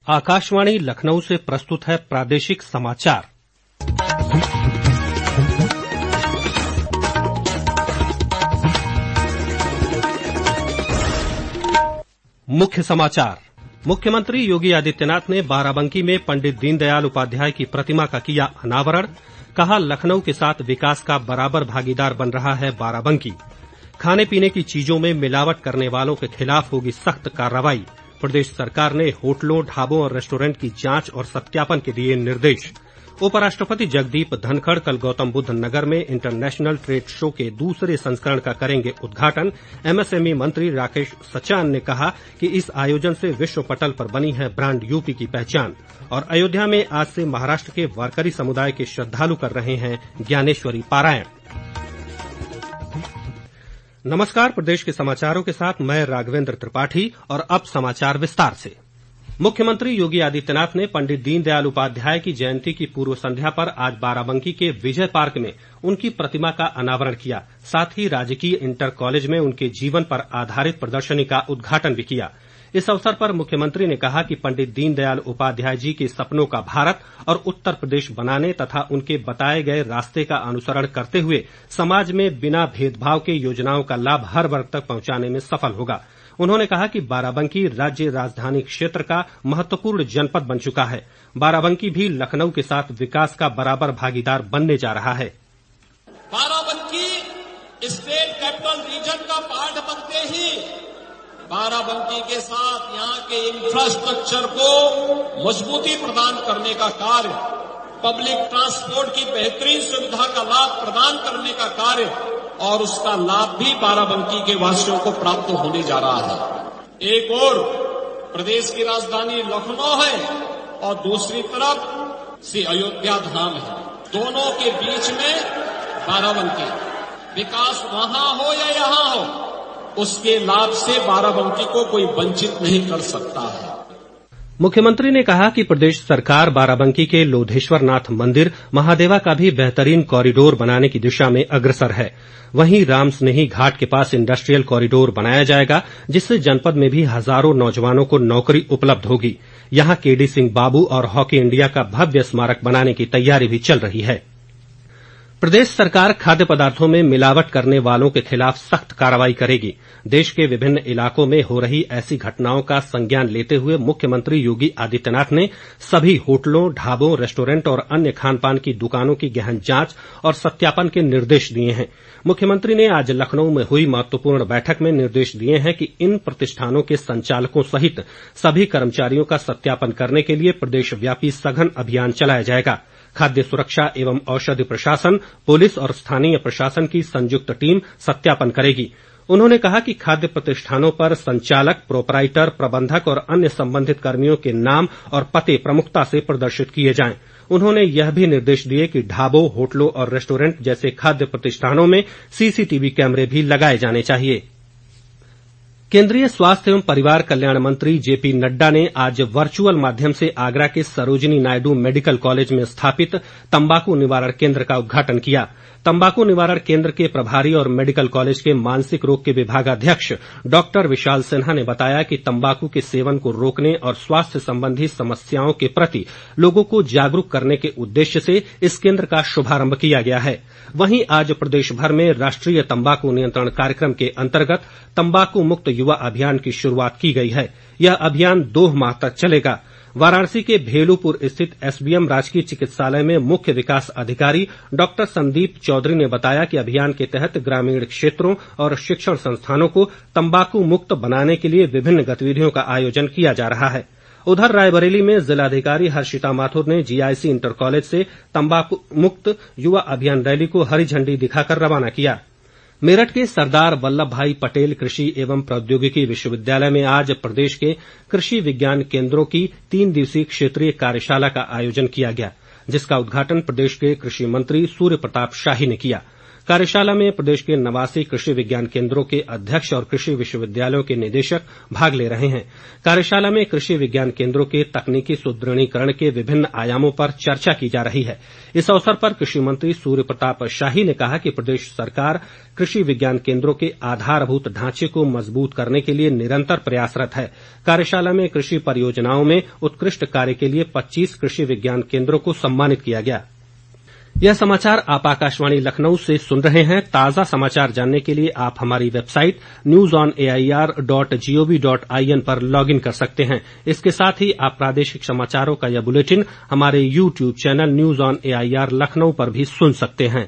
आकाशवाणी लखनऊ से प्रस्तुत है प्रादेशिक समाचार। मुख्य समाचार। मुख्यमंत्री योगी आदित्यनाथ ने बाराबंकी में पंडित दीनदयाल उपाध्याय की प्रतिमा का किया अनावरण। कहा, लखनऊ के साथ विकास का बराबर भागीदार बन रहा है बाराबंकी। खाने पीने की चीजों में मिलावट करने वालों के खिलाफ होगी सख्त कार्रवाई। प्रदेश सरकार ने होटलों, ढाबों और रेस्टोरेंट की जांच और सत्यापन के दिए निर्देश। उपराष्ट्रपति जगदीप धनखड़ कल गौतम बुद्ध नगर में इंटरनेशनल ट्रेड शो के दूसरे संस्करण का करेंगे उद्घाटन। एमएसएमई मंत्री राकेश सचान ने कहा कि इस आयोजन से विश्व पटल पर बनी है ब्रांड यूपी की पहचान। और अयोध्या में आज से महाराष्ट्र के वारकरी समुदाय के श्रद्धालु कर रहे हैं ज्ञानेश्वरी पारायण। नमस्कार, प्रदेश के समाचारों के साथ मैं राघवेंद्र त्रिपाठी और अब समाचार विस्तार से। मुख्यमंत्री योगी आदित्यनाथ ने पंडित दीनदयाल उपाध्याय की जयंती की पूर्व संध्या पर आज बाराबंकी के विजय पार्क में उनकी प्रतिमा का अनावरण किया। साथ ही राजकीय इंटर कॉलेज में उनके जीवन पर आधारित प्रदर्शनी का उद्घाटन भी किया। इस अवसर पर मुख्यमंत्री ने कहा कि पंडित दीनदयाल उपाध्याय जी के सपनों का भारत और उत्तर प्रदेश बनाने तथा उनके बताए गए रास्ते का अनुसरण करते हुए समाज में बिना भेदभाव के योजनाओं का लाभ हर वर्ग तक पहुंचाने में सफल होगा। उन्होंने कहा कि बाराबंकी राज्य राजधानी क्षेत्र का महत्वपूर्ण जनपद बन चुका है। बाराबंकी भी लखनऊ के साथ विकास का बराबर भागीदार बनने जा रहा है। बाराबंकी स्टेट कैपिटल रीजन का पार्ट बनते ही बाराबंकी के साथ यहाँ के इंफ्रास्ट्रक्चर को मजबूती प्रदान करने का कार्य, पब्लिक ट्रांसपोर्ट की बेहतरीन सुविधा का लाभ प्रदान करने का कार्य और उसका लाभ भी बाराबंकी के वासियों को प्राप्त होने जा रहा है। एक ओर प्रदेश की राजधानी लखनऊ है और दूसरी तरफ श्री अयोध्या धाम है। दोनों के बीच में बाराबंकी। विकास वहां हो या यहां हो, उसके लाभ से बाराबंकी को कोई वंचित नहीं कर सकता है। मुख्यमंत्री ने कहा कि प्रदेश सरकार बाराबंकी के लोधेश्वर नाथ मंदिर महादेवा का भी बेहतरीन कॉरिडोर बनाने की दिशा में अग्रसर है। वहीं राम स्नेही घाट के पास इंडस्ट्रियल कॉरिडोर बनाया जाएगा, जिससे जनपद में भी हजारों नौजवानों को नौकरी उपलब्ध होगी। यहां केडी सिंह बाबू और हॉकी इंडिया का भव्य स्मारक बनाने की तैयारी भी चल रही है। प्रदेश सरकार खाद्य पदार्थों में मिलावट करने वालों के खिलाफ सख्त कार्रवाई करेगी। देश के विभिन्न इलाकों में हो रही ऐसी घटनाओं का संज्ञान लेते हुए मुख्यमंत्री योगी आदित्यनाथ ने सभी होटलों, ढाबों, रेस्टोरेंट और अन्य खानपान की दुकानों की गहन जांच और सत्यापन के निर्देश दिए हैं। मुख्यमंत्री ने आज लखनऊ में हुई महत्वपूर्ण बैठक में निर्देश दिए हैं कि इन प्रतिष्ठानों के संचालकों सहित सभी कर्मचारियों का सत्यापन करने के लिए प्रदेशव्यापी सघन अभियान चलाया जाएगा। खाद्य सुरक्षा एवं औषधि प्रशासन, पुलिस और स्थानीय प्रशासन की संयुक्त टीम सत्यापन करेगी। उन्होंने कहा कि खाद्य प्रतिष्ठानों पर संचालक, प्रोपराइटर, प्रबंधक और अन्य संबंधित कर्मियों के नाम और पते प्रमुखता से प्रदर्शित किए जाएं। उन्होंने यह भी निर्देश दिए कि ढाबों, होटलों और रेस्टोरेंट जैसे खाद्य प्रतिष्ठानों में सीसीटीवी कैमरे भी लगाए जाने चाहिए। केंद्रीय स्वास्थ्य एवं परिवार कल्याण मंत्री जेपी नड्डा ने आज वर्चुअल माध्यम से आगरा के सरोजिनी नायडू मेडिकल कॉलेज में स्थापित तंबाकू निवारण केंद्र का उद्घाटन किया। तंबाकू निवारण केंद्र के प्रभारी और मेडिकल कॉलेज के मानसिक रोग के विभागाध्यक्ष डॉक्टर विशाल सिन्हा ने बताया कि तंबाकू के सेवन को रोकने और स्वास्थ्य संबंधी समस्याओं के प्रति लोगों को जागरूक करने के उद्देश्य से इस केंद्र का शुभारंभ किया गया है। वहीं आज प्रदेश भर में राष्ट्रीय तंबाकू नियंत्रण कार्यक्रम के अंतर्गत तंबाकू मुक्त युवा अभियान की शुरुआत की गई है। यह अभियान 2 माह तक चलेगा। वाराणसी के भेलूपुर स्थित एसबीएम राजकीय चिकित्सालय में मुख्य विकास अधिकारी डॉक्टर संदीप चौधरी ने बताया कि अभियान के तहत ग्रामीण क्षेत्रों और शिक्षण संस्थानों को तंबाकू मुक्त बनाने के लिए विभिन्न गतिविधियों का आयोजन किया जा रहा है। उधर रायबरेली में जिलाधिकारी हर्षिता माथुर ने जीआईसी इंटर कॉलेज से तंबाकू मुक्त युवा अभियान रैली को हरी झंडी दिखाकर रवाना किया। मेरठ के सरदार वल्लभ भाई पटेल कृषि एवं प्रौद्योगिकी विश्वविद्यालय में आज प्रदेश के कृषि विज्ञान केंद्रों की 3 दिवसीय क्षेत्रीय कार्यशाला का आयोजन किया गया, जिसका उद्घाटन प्रदेश के कृषि मंत्री सूर्य प्रताप शाही ने किया। कार्यशाला में प्रदेश के 89 कृषि विज्ञान केंद्रों के अध्यक्ष और कृषि विश्वविद्यालयों के निदेशक भाग ले रहे हैं। कार्यशाला में कृषि विज्ञान केंद्रों के तकनीकी सुदृढ़ीकरण के विभिन्न आयामों पर चर्चा की जा रही है। इस अवसर पर कृषि मंत्री सूर्य प्रताप शाही ने कहा कि प्रदेश सरकार कृषि विज्ञान केंद्रों के आधारभूत ढांचे को मजबूत करने के लिए निरंतर प्रयासरत है। कार्यशाला में कृषि परियोजनाओं में उत्कृष्ट कार्य के लिए 25 कृषि विज्ञान केंद्रों को सम्मानित किया गया। यह समाचार आप आकाशवाणी लखनऊ से सुन रहे हैं। ताजा समाचार जानने के लिए आप हमारी वेबसाइट newsonair.gov.in पर लॉगिन कर सकते हैं। इसके साथ ही आप प्रादेशिक समाचारों का यह बुलेटिन हमारे YouTube channel news on AIR Lucknow पर भी सुन सकते हैं।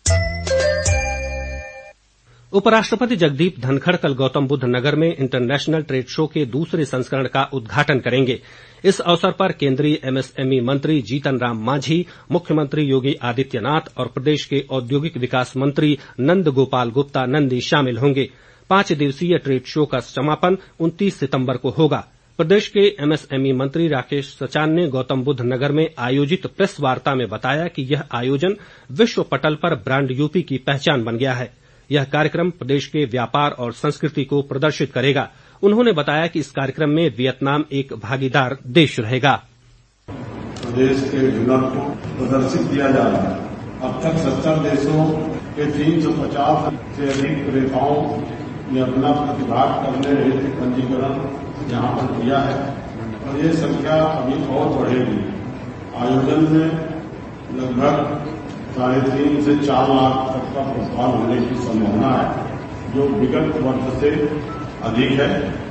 उपराष्ट्रपति जगदीप धनखड़ कल गौतम बुद्ध नगर में इंटरनेशनल ट्रेड शो के दूसरे संस्करण का उद्घाटन करेंगे। इस अवसर पर केंद्रीय एमएसएमई मंत्री जीतन राम मांझी, मुख्यमंत्री योगी आदित्यनाथ और प्रदेश के औद्योगिक विकास मंत्री नंद गोपाल गुप्ता नंदी शामिल होंगे। 5 दिवसीय ट्रेड शो का समापन 29 सितंबर को होगा। प्रदेश के एमएसएमई मंत्री राकेश सचान ने गौतम बुद्ध नगर में आयोजित प्रेस वार्ता में बताया कि यह आयोजन विश्व पटल पर ब्रांड यूपी की पहचान बन गया है। यह कार्यक्रम प्रदेश के व्यापार और संस्कृति को प्रदर्शित करेगा। उन्होंने बताया कि इस कार्यक्रम में वियतनाम एक भागीदार देश रहेगा। प्रदेश के हुनर को प्रदर्शित किया जा रहा है। अब तक 70 देशों के 350 से अधिक विक्रेताओं ने अपना प्रतिभाग करने हेतु पंजीकरण यहां पर किया है और ये संख्या अभी और बढ़ेगी। आयोजन में लगभग 3.5 से 4 लाख तक का प्रभाव होने की संभावना है, जो विगत वर्ष से अधिक है।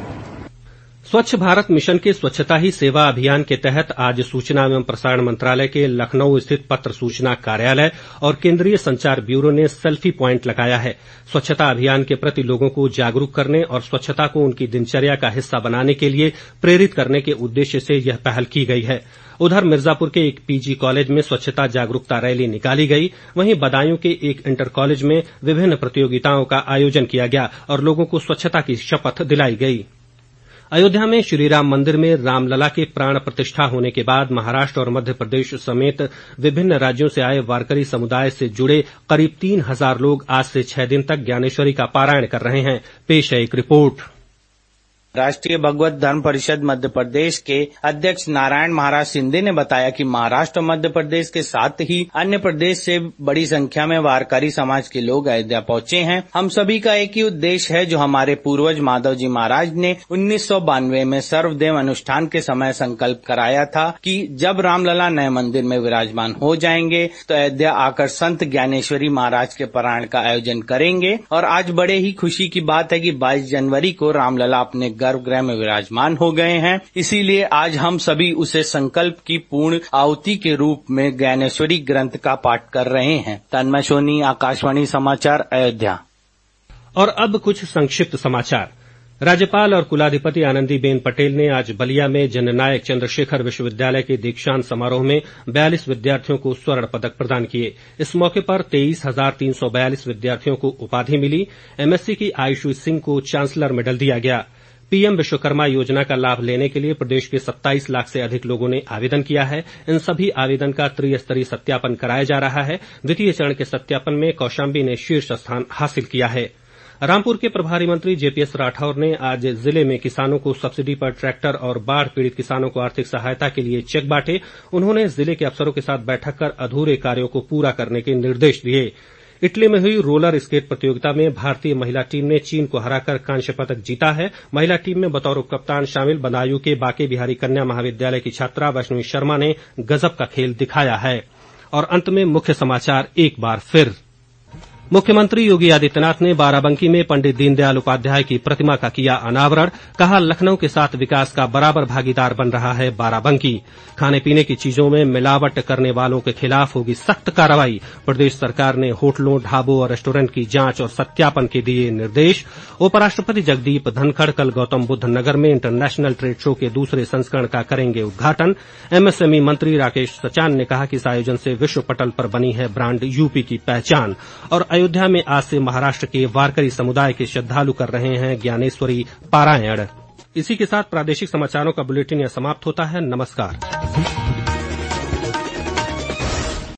स्वच्छ भारत मिशन के स्वच्छता ही सेवा अभियान के तहत आज सूचना एवं प्रसारण मंत्रालय के लखनऊ स्थित पत्र सूचना कार्यालय और केंद्रीय संचार ब्यूरो ने सेल्फी प्वाइंट लगाया है। स्वच्छता अभियान के प्रति लोगों को जागरूक करने और स्वच्छता को उनकी दिनचर्या का हिस्सा बनाने के लिए प्रेरित करने के उद्देश्य से यह पहल की गई है। उधर मिर्जापुर के एक पीजी कॉलेज में स्वच्छता जागरूकता रैली निकाली गई। वहीं बदायूं के एक इंटर कॉलेज में विभिन्न प्रतियोगिताओं का आयोजन किया गया और लोगों को स्वच्छता की शपथ दिलाई गई। अयोध्या में श्रीराम मंदिर में रामलला के प्राण प्रतिष्ठा होने के बाद महाराष्ट्र और मध्य प्रदेश समेत विभिन्न राज्यों से आए वारकरी समुदाय से जुड़े करीब 3000 लोग आज से 6 दिन तक ज्ञानेश्वरी का पारायण कर रहे हैं। पेश है एक रिपोर्ट। राष्ट्रीय भगवत धर्म परिषद मध्य प्रदेश के अध्यक्ष नारायण महाराज शिंदे ने बताया कि महाराष्ट्र और मध्य प्रदेश के साथ ही अन्य प्रदेश से बड़ी संख्या में वारकरी समाज के लोग अयोध्या पहुंचे हैं। हम सभी का एक ही उद्देश्य है, जो हमारे पूर्वज माधव जी महाराज ने 1992 में सर्वदेव अनुष्ठान के समय संकल्प कराया था कि जब रामलला नए मंदिर में विराजमान हो जाएंगे तो अयोध्या आकर संत ज्ञानेश्वरी महाराज के पारायण का आयोजन करेंगे। और आज बड़े ही खुशी की बात है कि 22 जनवरी को रामलला अपने गर्भगृह में विराजमान हो गए हैं। इसीलिए आज हम सभी उसे संकल्प की पूर्ण आहुति के रूप में ज्ञानेश्वरी ग्रंथ का पाठ कर रहे हैं। तन्मय सोनी, आकाशवाणी समाचार, अयोध्या। और अब कुछ संक्षिप्त समाचार। राज्यपाल और कुलाधिपति आनंदीबेन पटेल ने आज बलिया में जननायक चंद्रशेखर विश्वविद्यालय के दीक्षांत समारोह में 42 विद्यार्थियों को स्वर्ण पदक प्रदान किए। इस मौके पर 23,342 विद्यार्थियों को उपाधि मिली। एमएससी की आयुषी सिंह को चांसलर मेडल दिया गया। पीएम विश्वकर्मा योजना का लाभ लेने के लिए प्रदेश के 27 लाख से अधिक लोगों ने आवेदन किया है। इन सभी आवेदन का त्रिस्तरीय सत्यापन कराया जा रहा है। द्वितीय चरण के सत्यापन में कौशाम्बी ने शीर्ष स्थान हासिल किया है। रामपुर के प्रभारी मंत्री जेपीएस राठौर ने आज जिले में किसानों को सब्सिडी पर ट्रैक्टर और बाढ़ पीड़ित किसानों को आर्थिक सहायता के लिए चेक बांटे। उन्होंने जिले के अफसरों के साथ बैठक कर अधूरे कार्यों को पूरा करने के निर्देश दिए। इटली में हुई रोलर स्केट प्रतियोगिता में भारतीय महिला टीम ने चीन को हराकर कांस्य पदक जीता है। महिला टीम में बतौर उपकप्तान शामिल बदायूं के बांके बिहारी कन्या महाविद्यालय की छात्रा वैष्णवी शर्मा ने गजब का खेल दिखाया है। और अंत में मुख्य समाचार एक बार फिर। मुख्यमंत्री योगी आदित्यनाथ ने बाराबंकी में पंडित दीनदयाल उपाध्याय की प्रतिमा का किया अनावरण। कहा, लखनऊ के साथ विकास का बराबर भागीदार बन रहा है बाराबंकी। खाने पीने की चीजों में मिलावट करने वालों के खिलाफ होगी सख्त कार्रवाई। प्रदेश सरकार ने होटलों, ढाबों और रेस्टोरेंट की जांच और सत्यापन के दिए निर्देश। उपराष्ट्रपति जगदीप धनखड़ कल गौतम बुद्ध नगर में इंटरनेशनल ट्रेड शो के दूसरे संस्करण का करेंगे उद्घाटन। एमएसएमई मंत्री राकेश सचान ने कहा कि इस आयोजन से विश्व पटल पर बनी है ब्रांड यूपी की पहचान। और अयोध्या में आज से महाराष्ट्र के वारकरी समुदाय के श्रद्धालु कर रहे हैं ज्ञानेश्वरी पारायण। इसी के साथ प्रादेशिक समाचारों का बुलेटिन समाप्त होता है। नमस्कार।